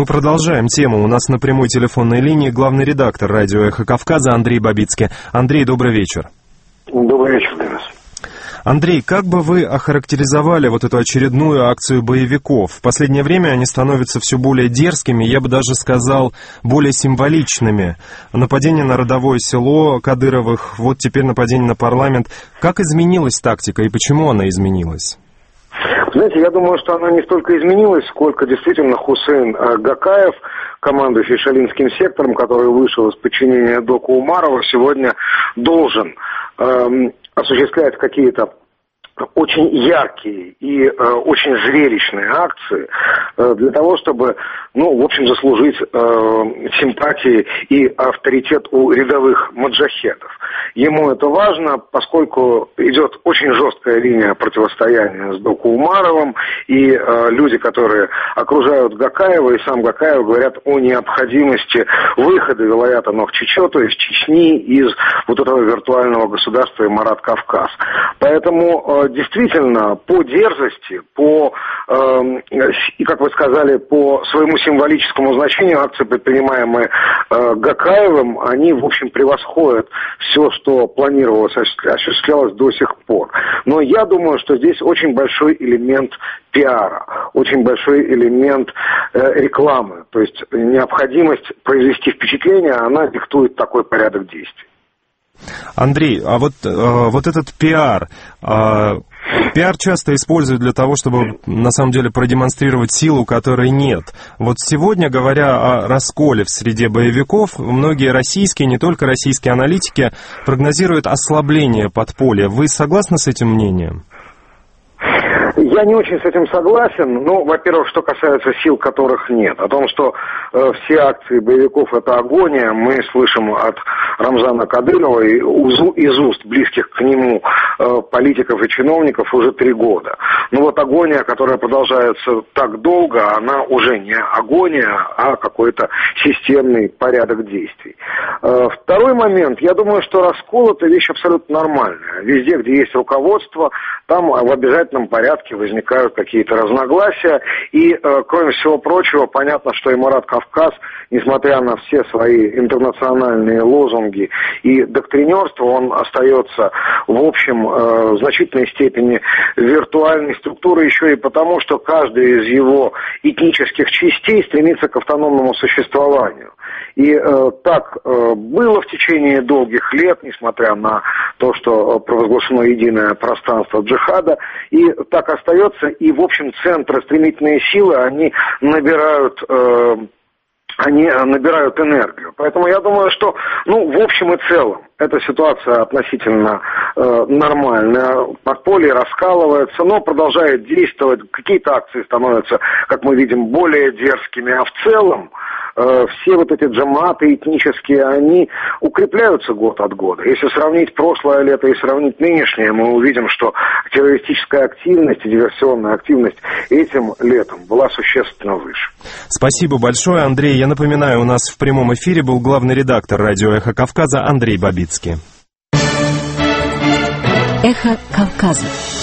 Мы продолжаем тему. У нас на прямой телефонной линии главный редактор радио «Эхо Кавказа» Андрей Бабицкий. Андрей, добрый вечер. Добрый вечер, Денис. Андрей, как бы вы охарактеризовали вот эту очередную акцию боевиков? В последнее время они становятся все более дерзкими, я бы даже сказал, более символичными. Нападение на родовое село Кадыровых, вот теперь нападение на парламент. Как изменилась тактика и почему она изменилась? Знаете, я думаю, что она не столько изменилась, сколько действительно Хусейн Гакаев, командующий Шалинским сектором, который вышел из подчинения Дока Умарова, сегодня должен осуществлять какие-то очень яркие и очень зрелищные акции для того, чтобы, в общем, заслужить симпатии и авторитет у рядовых маджахедов. Ему это важно, поскольку идет очень жесткая линия противостояния с Доку Умаровым, и люди, которые окружают Гакаева, и сам Гакаев говорят о необходимости выхода Вилаята Нохчичо, то есть Чечни, из вот этого виртуального государства Имарат Кавказ. Поэтому действительно, по дерзости, и, как вы сказали, по своему символическому значению акции, предпринимаемые Гакаевым, они, в общем, превосходят все, что планировалось, осуществлялось до сих пор. Но я думаю, что здесь очень большой элемент пиара, очень большой элемент рекламы. То есть необходимость произвести впечатление, она диктует такой порядок действий. Андрей, а вот этот пиар часто используют для того, чтобы на самом деле продемонстрировать силу, которой нет. Вот сегодня, говоря о расколе в среде боевиков, многие российские, не только российские аналитики прогнозируют ослабление подполья. Вы согласны с этим мнением? Я не очень с этим согласен. Во-первых, что касается сил, которых нет. О том, что все акции боевиков — это агония, мы слышим от Рамзана Кадырова и из уст близких к нему политиков и чиновников уже 3 года. Агония, которая продолжается так долго, она уже не агония, а какой-то системный порядок действий. Второй момент. Я думаю, что раскол — это вещь абсолютно нормальная. Везде, где есть руководство, там в обязательном порядке возникают какие-то разногласия. И, кроме всего прочего, понятно, что Имарат Кавказ, несмотря на все свои интернациональные лозунги и доктринерство, он остается, в общем, в значительной степени виртуальной структурой еще и потому, что каждая из его этнических частей стремится к автономному существованию. И так было в течение долгих лет, несмотря на то, что провозглашено единое пространство джихада, и так остается, и, в общем, центры, стремительные силы, они набирают энергию. Поэтому я думаю, что, в общем и целом, эта ситуация относительно нормальная. Подполье раскалывается, но продолжает действовать. Какие-то акции становятся, как мы видим, более дерзкими, а в целом все вот эти джаматы этнические, они укрепляются год от года. Если сравнить прошлое лето и сравнить нынешнее, мы увидим, что террористическая активность и диверсионная активность этим летом была существенно выше. Спасибо большое, Андрей. Я напоминаю, у нас в прямом эфире был главный редактор радио «Эхо Кавказа» Андрей Бабицкий. «Эхо Кавказа».